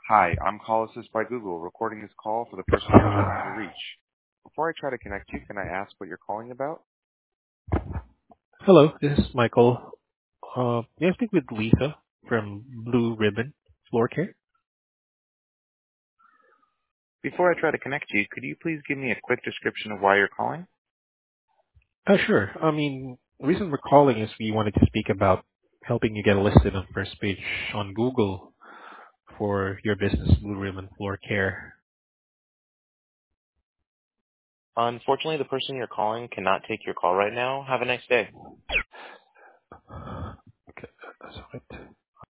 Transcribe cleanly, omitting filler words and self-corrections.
Hi, I'm Call Assist by Google, recording this call for the person you're trying to reach. Before I try to connect you, can I ask what you're calling about? Hello, this is Michael. May I speak with Lisa from Blue Ribbon Floor Care? Before I try to connect you, could you please give me a quick description of why you're calling? Sure. The reason we're calling is we wanted to speak about helping you get listed on first page on Google for your business, Blue Ribbon Floor Care. Unfortunately, the person you're calling cannot take your call right now. Have a nice day. Okay, that's all right.